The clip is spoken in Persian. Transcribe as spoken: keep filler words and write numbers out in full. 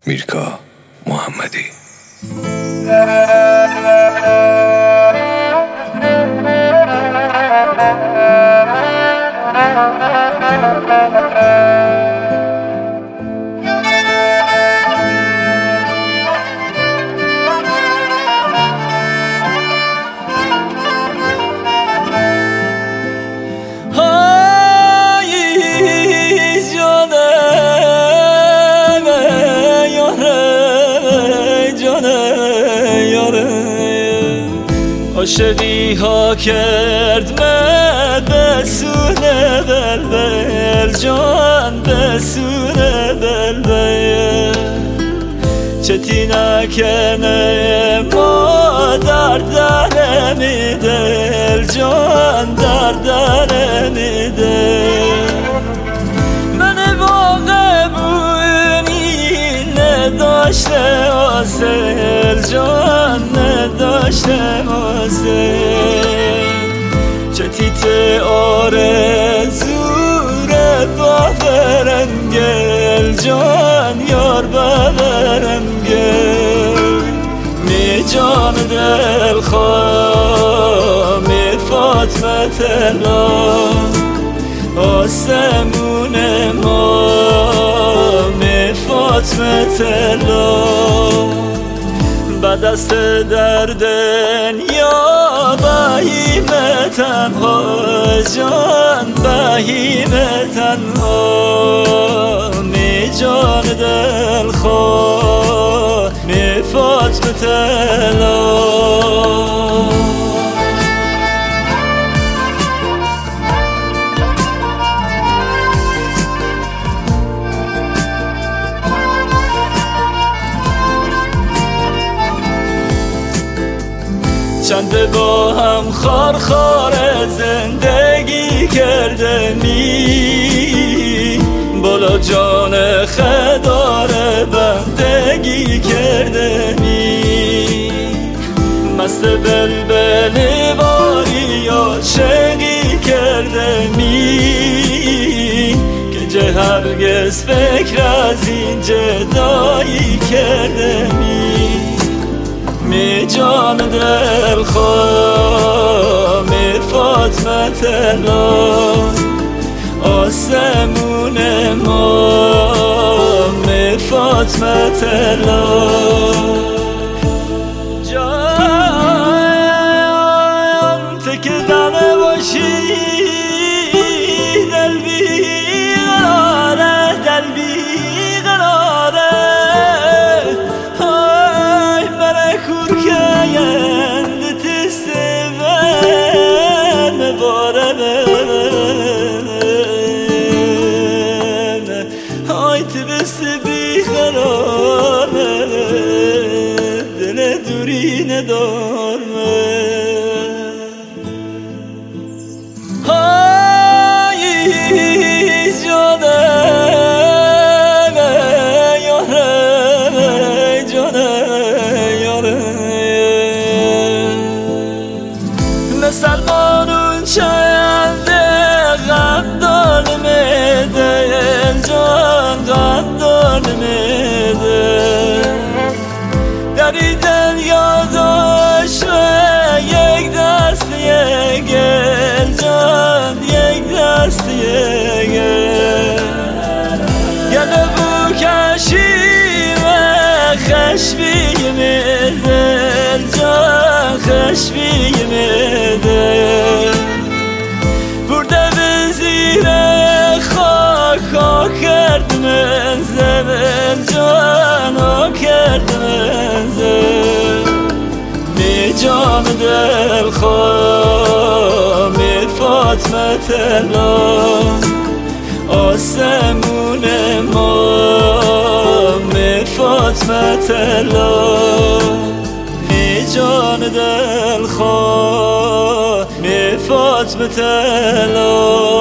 میرکا محمدی. عاشقی ها کرد من به سونه بلبل، جان به سونه بلبل. چتی نکنه ما در در میدل، جان در در میدل. من واقع بونی نداشته آسل، جان نداشته آسل. چتیت آرزور باورم گل، جان یار باورم گل. می جان دل خواه می فاطمه تلا، آسمون ما می فاطمه تلا. دست دردن یا بهیم تنها، جان بهیم تنها. می جان دل خواه می فاطمه تلا. چند با هم خار خار زندگی کرده می، بالا جان خدار بندگی کرده می. مست بلبل واری عاشقی کرده می، که جه هرگز فکر از این جدایی کرده می. می جان دل خواه می فاطمه تلا، آسمون ما می فاطمه تلا. جان تکدن باشی دل بیقراره، دل بیقراره. های تبست بیقراره، دل دوری ندارمه. های جانم یاره، جانم یاره. مسلمانون چند غم دار میده، جان غم دار میده. دریدن یاداش و یک دست یک گل، جان یک دست یک گل. گله بو کشی و خشبی میده، جان خشبی میده. برده به زیر خاک ها کرد منزل، جان ها کرد منزل. می جان دل خواه می فاطمه تلا، آسمون ما می فاطمه تلا. می جان دل خواه می فاطمه تلا.